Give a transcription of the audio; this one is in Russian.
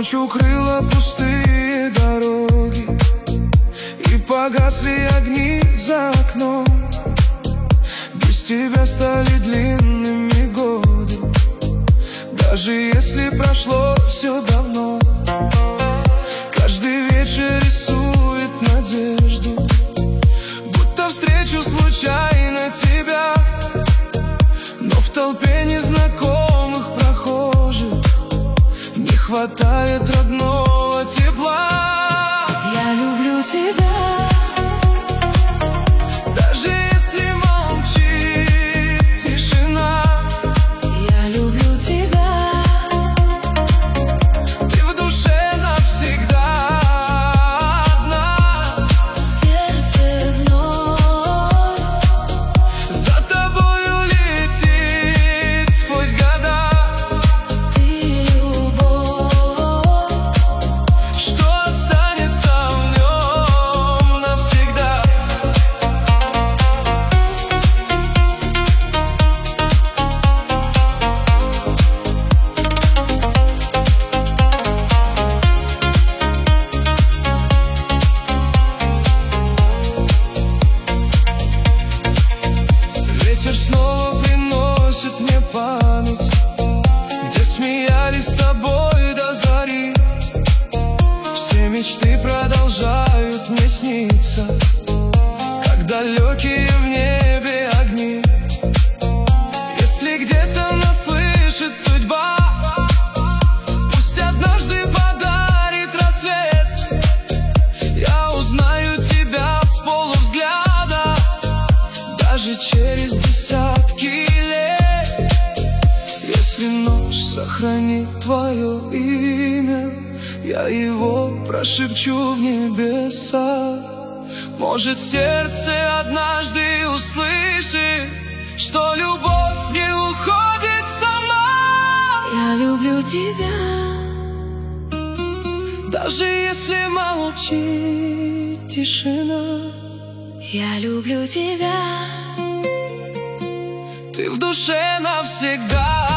Ночь укрыла пустые дороги, и погасли огни за окном. Без тебя стали длинными годы, даже если прошло все давно. Каждый вечер рисует надежду, будто встречу случайно тебя. Но в толпе незнакомых прохожих не хватает родного тепла. Я люблю тебя. Ветер снова приносит мне память, где смеялись с тобой до зари. Все мечты продолжают мне сниться, как далекие в небе огни. Если где-то нас слышит судьба, пусть однажды подарит рассвет. Я узнаю тебя с полувзгляда, даже через десятки лет. Если ночь сохранит твое имя, я его прошепчу в небеса. Может, сердце однажды услышит, что любовь не уходит сама. Я люблю тебя. Даже если молчит тишина, Я люблю тебя. ты в душе навсегда.